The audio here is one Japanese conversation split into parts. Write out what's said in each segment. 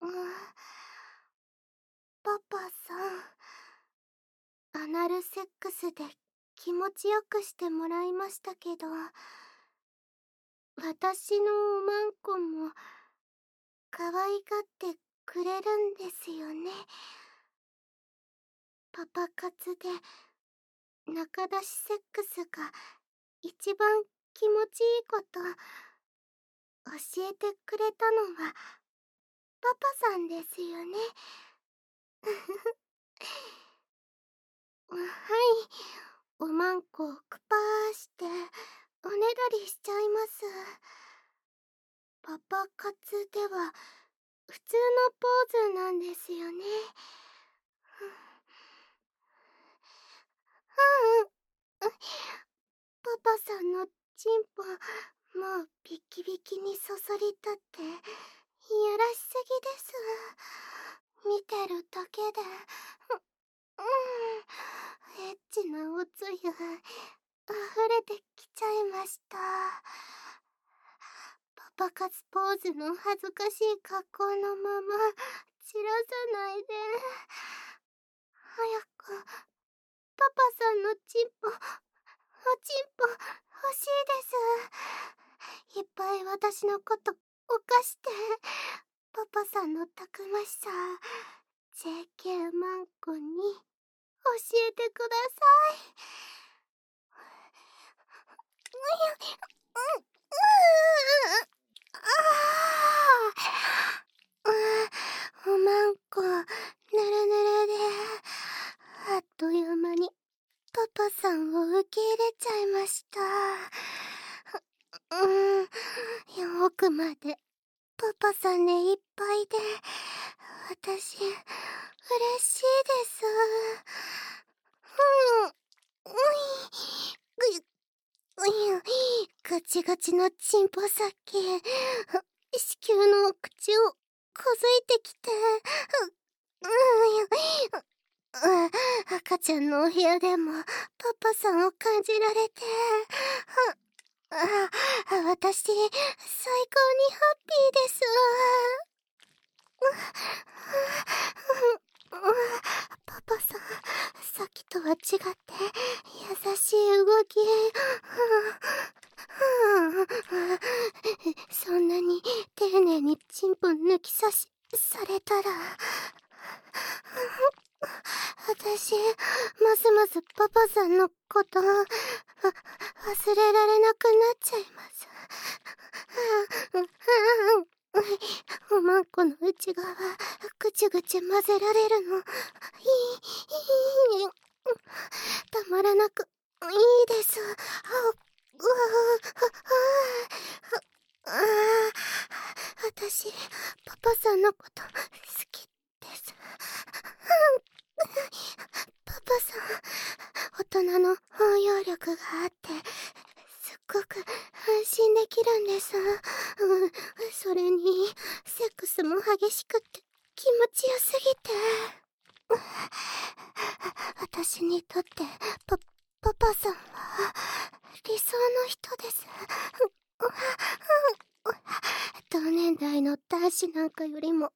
うん、パパさん、アナルセックスで気持ちよくしてもらいましたけど、私のおまんこも可愛がってくれるんですよね。パパ活で中出しセックスが一番気持ちいいこと教えてくれたのはパパさんですよね。はい、おまんこをくぱーしておねだりしちゃいます。パパ活では普通のポーズなんですよね。パパさんのチンポもうビキビキにそそり立っていやらしすぎです。見てるだけでエッチなおつゆ溢れてきちゃいました。パパ活ポーズの恥ずかしい格好のまま散らさないで。早くパパさんのチンポ、おチンポ欲しいです。いっぱい私のこと犯してパパさんのたくましさ JK マンコに教えてください。おまんこぬるぬるであっという間にパパさんを受け入れちゃいました。奥までパパさんでいっぱいで私嬉しいです。ガチガチのチンポ先子宮の口をこづいてきて赤ちゃんのお部屋でもパパさんを感じられて私最高にハッピーです。パパさんさっきとは違って優しい動き。そんなに丁寧にチンポ抜き差しされたら私ますますパパさんのこと忘れられなくなっちゃいます。おまんこの内側ぐちゅぐちゅ混ぜられるのたまらなくいいです。私パパさんのこと好きです。パパさん大人の包容力があってすっごく安心できるんです。それにセックスも激しくて気持ちよすぎて私にとってパパさんは理想の人です。同年代の男子なんかよりも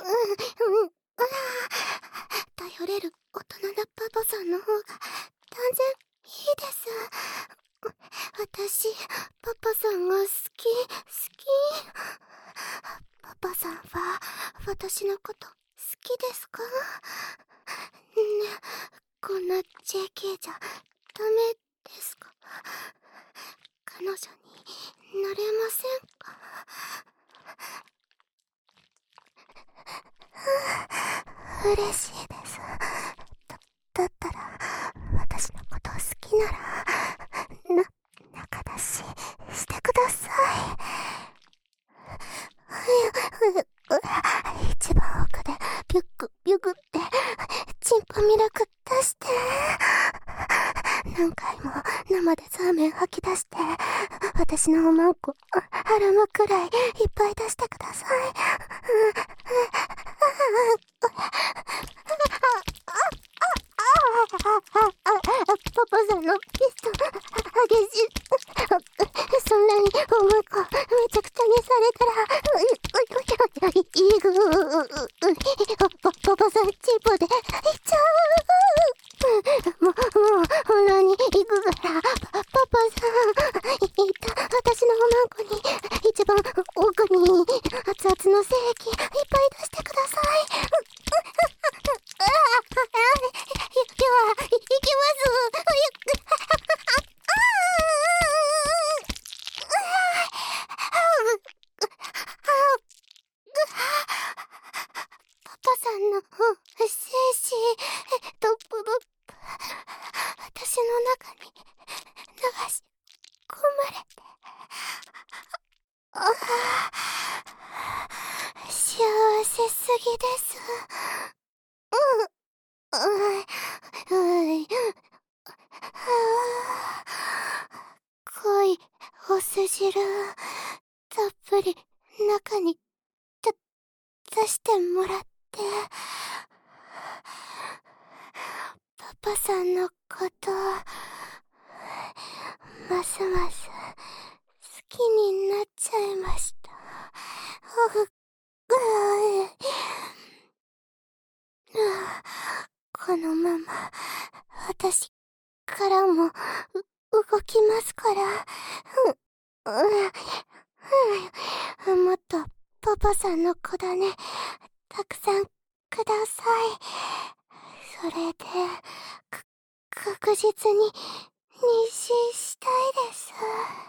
頼れる大人なパパさんの方が断然いいです。私パパさんが好き。パパさんは私のこと好きですか？ね、こんな JK じゃダメですか？彼女になれませんか？嬉しいです。だったら私のこと好きなら中出ししてください。一番奥でビュックビュグってチンポミルク出して何回も生でザーメン吐き出して私のおまんこはらむくらいいっぱい出してください。パパさんのピスト激しい。そんなにおまんこめちゃくちゃにされたらいぐパパさんチンポでいっちゃう。もう本論に行くから、パパさん、私のおまんこに、一番奥に熱々の精液いっぱい出してください。では、行きます。パパさんの精子、私の中に流し込まれて、幸せすぎです。濃いお酢汁、たっぷり中に出してもらって、パパさんのこと、ますます好きになっちゃいました。このまま私からも動きますから、もっとパパさんの子だねたくさんください。それで確実に妊娠したいです。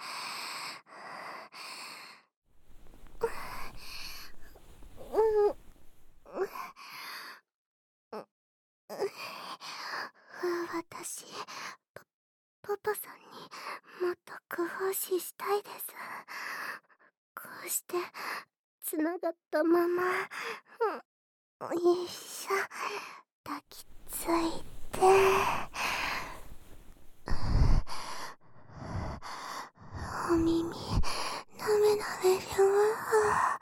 私、パパさんにもっと工夫したいです。こうしてつながったまま、一緒抱きついて、お耳なめなめします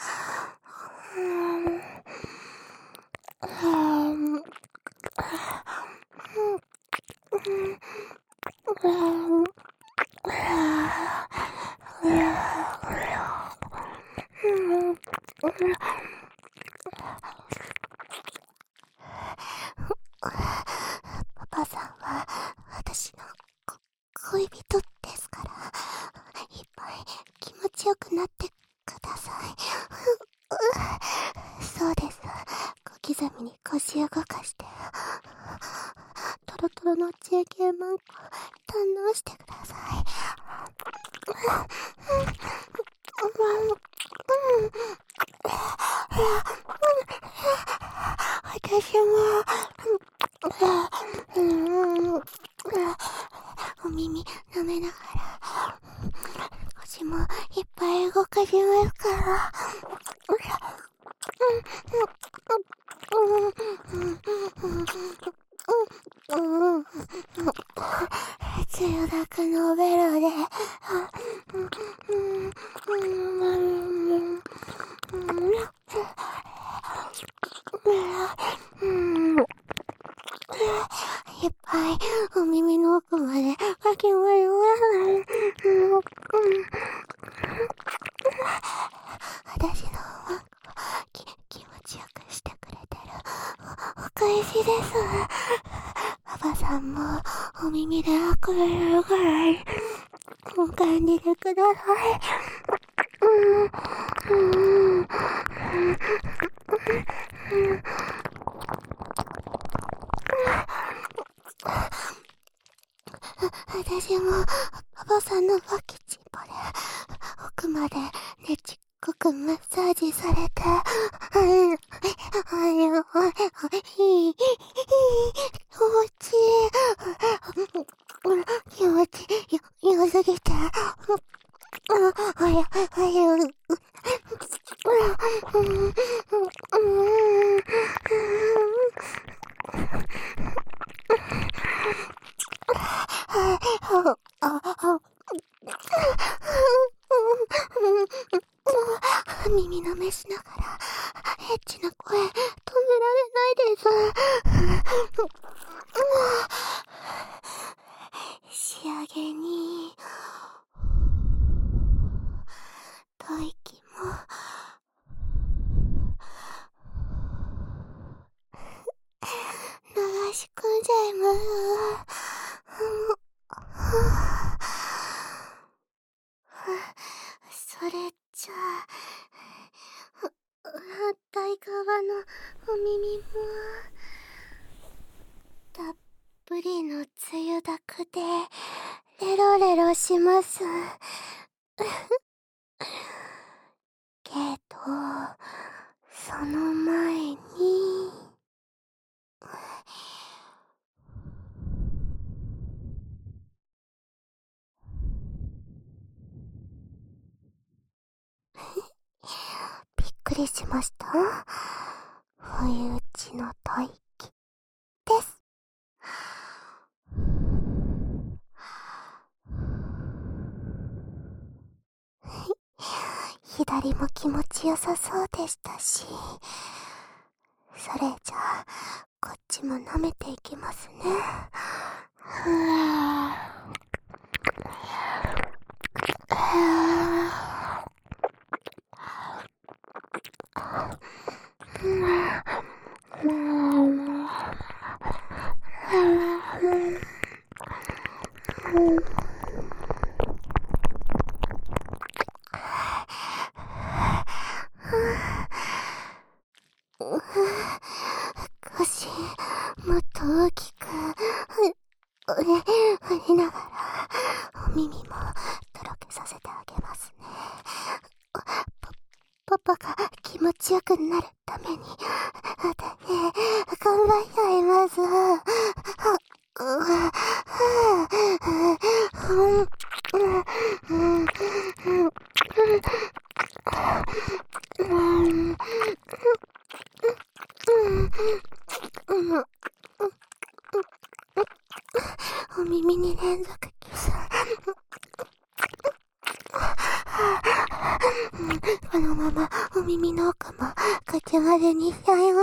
パパさんは私の恋人ですから、いっぱい気持ちよくなってください。そうです。小刻みに腰を動かして、トロトロの JK マンコ堪能してください。私もお耳舐めながら腰もいっぱい動かしますから。つゆだくのベロでいっぱいお耳の奥までかきまります。私の気持ちよくしてくれてるお返しです。パパさんもお耳でくれるくらいお感じてください。私もパパさんのバキチンポで奥までねちっこくマッサージされて、気持ちよすぎて、耳のめしながらエッチな声止められないです。仕上げに吐息も耳もたっぷりのつゆだくでレロレロします。けどその前にびっくりしました。不意打ちの吐息です。左も気持ちよさそうでしたし、それじゃあこっちも舐めていきますね。ふぅ少しもっと大きく振りながらお耳もとろけさせてあげますね。パパが気持ちよくなるために頑張っちゃいます。お耳に連続キス。このままお耳の奥も口までにしちゃいます。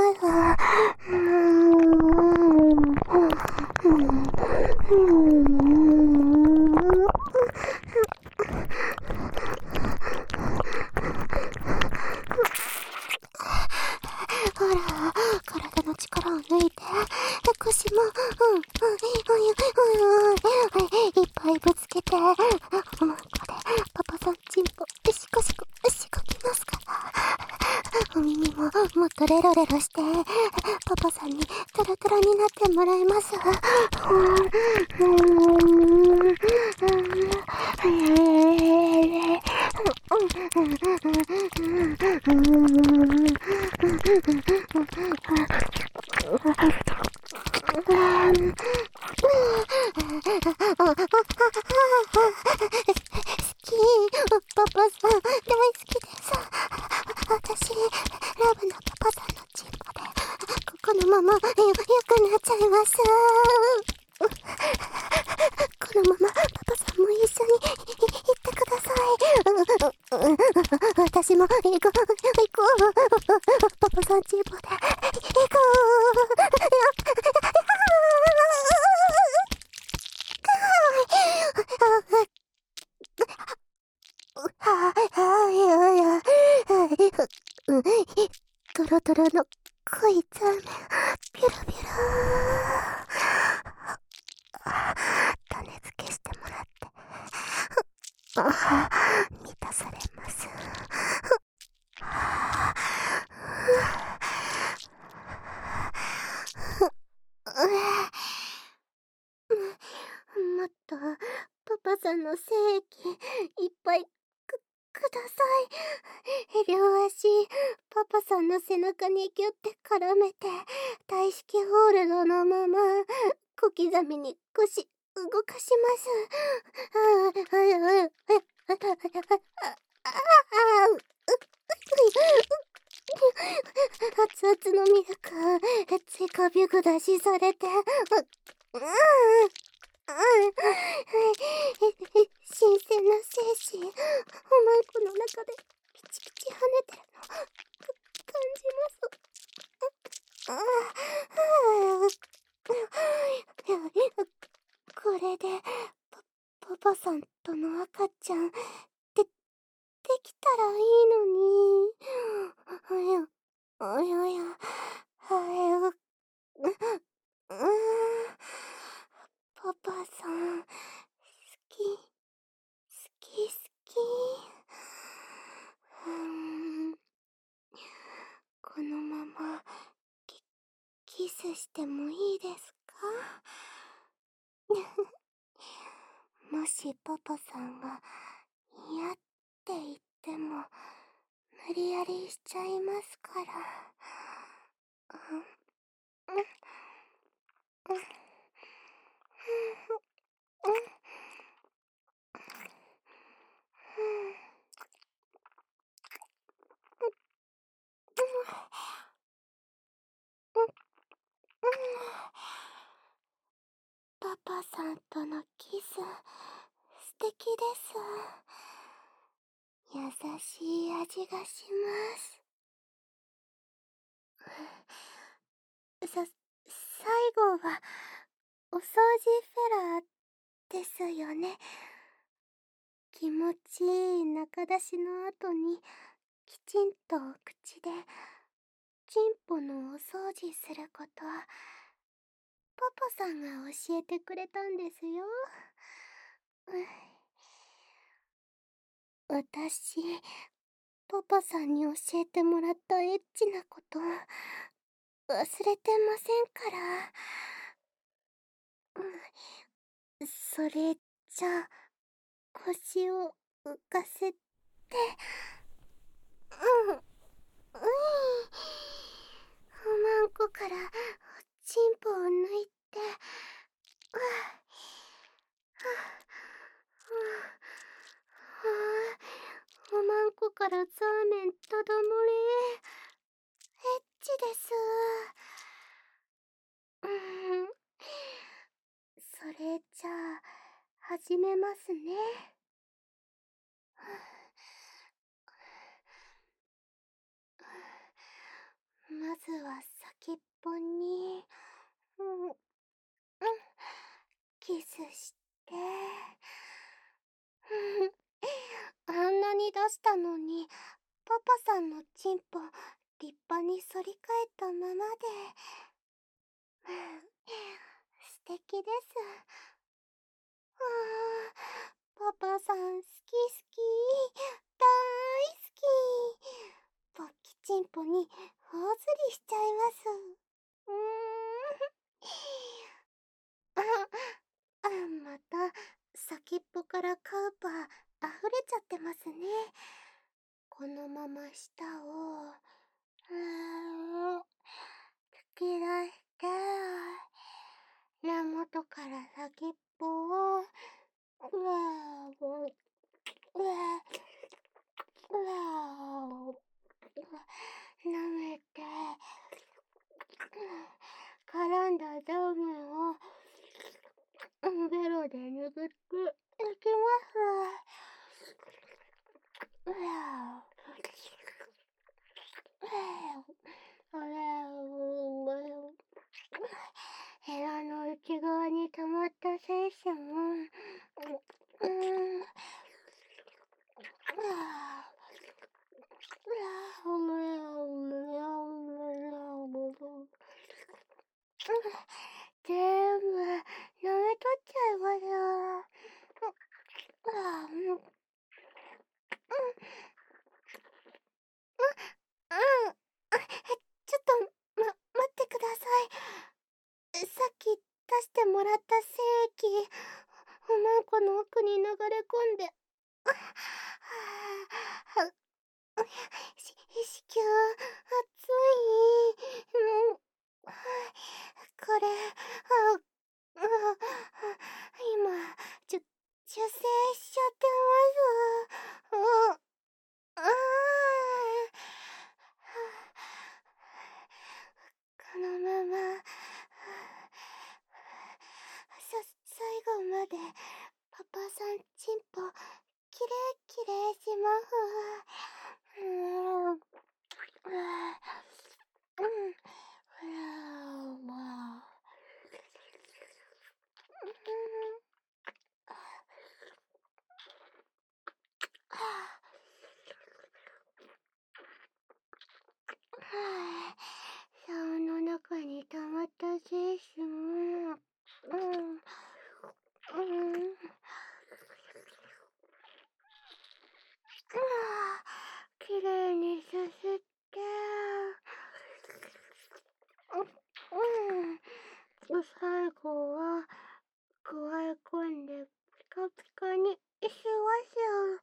ほら、体の力を抜いて、腰も、いっぱいぶつけて、これ、パパさんチンポ、しこしこ、しこきますから。お耳も、もっとレロレロして、パパさんにトロトロになってもらいます。パパさん、大好きです。私、ラブなパパさんのチンポで、このまま、よくなっちゃいます。このまま、パパさんも一緒に、行ってください。私も、行こう。パパさんチンポで、行こトロトロの濃いザーメン、ピュラピュラ。種付けしてもらって、満たされます。もっとパパさんの精液いっぱいください。両足パパさんの背中にギュって絡めて、大式ホールドのまま小刻みに腰動かします。熱々のミルク追加ビュグ出しされて、新鮮な精子、おまんこの中でピチピチ跳ねてるの感じます。これでパパさんとの赤ちゃんできたらいいのに。おやパパさん好き。このままキスしてもいいですか？もしパパさんが嫌って言っても無理やりしちゃいますから。うんうんうんうんパパさんとのキス素敵です。優しい味がします。最後はお掃除フェラーですよね。気持ちいい中出しの後にきちんと口でチンポのお掃除すること、パパさんが教えてくれたんですよ。私、パパさんに教えてもらったエッチなこと忘れてませんから。それじゃあ腰を浮かせて、うん、おまんこからチンポを抜いて、おまんこからザーメンただ漏れ。エッチです。それじゃあ始めますね。まずは先っぽに、キスして、あんなに出したのにパパさんのチンポ立派に反り返ったままで、素敵です。パパさん好き好き、大好き。ポッキチンポに頬ずりしちゃいます。また先っぽからカウパー溢れちゃってますね。このまま舌を突き出して、根元から先っぽを舐めて、絡んだザーメンをベロで拭っていきます。ヘラの内側に溜まった精子も、全部舐めとっちゃいます。ちょっと、待ってください。さっき出してもらった精液、おまんこの奥に流れ込んで、子宮、熱い。これ、今、受精しちゃってます。このまま、最後まで、パパさんチンポ、きれいきれいします。 最後は加え込んでピカピカにしますよ。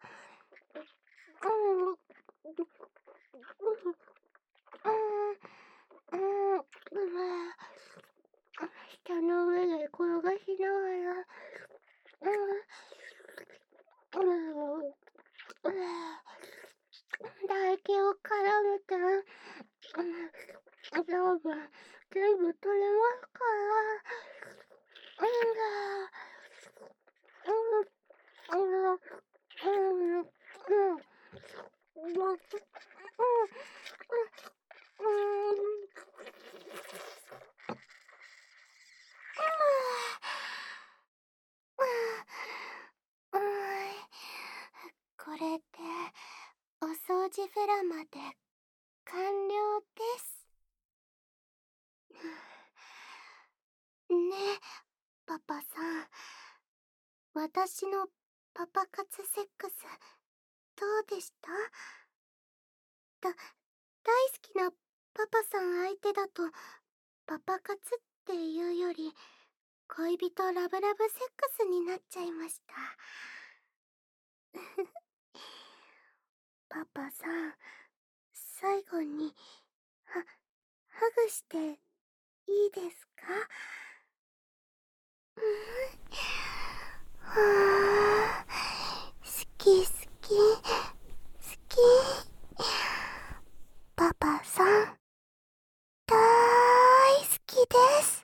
舌の上で転がしながら唾液を絡めて全部取れますからこれでお掃除フェラまで完了です。ねえ、パパさん。私のパパ活セックス、どうでした？大好きなパパさん相手だと、パパ活っていうより、恋人ラブラブセックスになっちゃいました。パパさん、最後に、ハグしていいですか？好き好き好き。パパさん、大好きです。